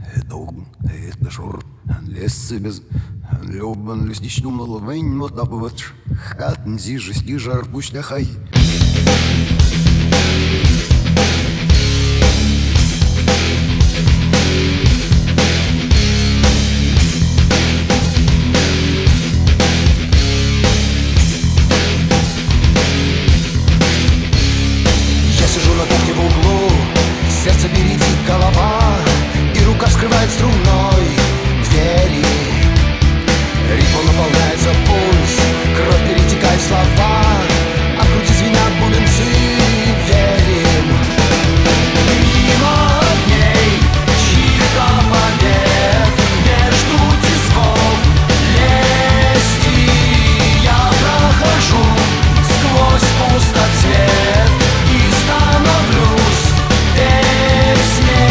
Это жур, лес без любан листичну маловень мотабывать хатн зижи стижар пусть нахай. Я сижу на кухне в углу, сердце бередит голова, и рука вскрывает струной двери. Ритм наполняется пульс, кровь перетекает в слова, а в груди звенят бубенцы. Верим мимо огней чьих-то побед, между тисков лести я прохожу сквозь пустоцвет и становлюсь песней.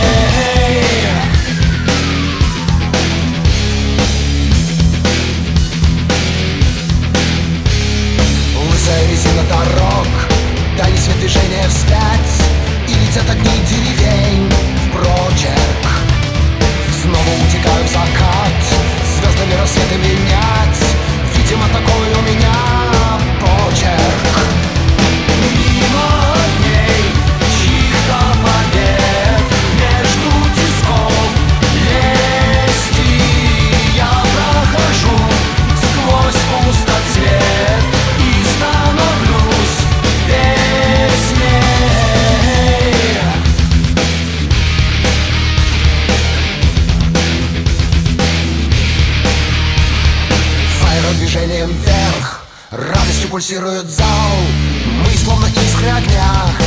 Лысая резина дорог, тайны свет движения вспять, и летят огни деревень в прочерк. Снова утекаю в закат, звездами рассветы менять, видимо, такой у меня почерк. Мимо огней чьих-то побед, между тисков лести я прохожу сквозь пустоцвет и становлюсь песней. Фаера движением вверх, радостью пульсирует зал. Мы словно искры огня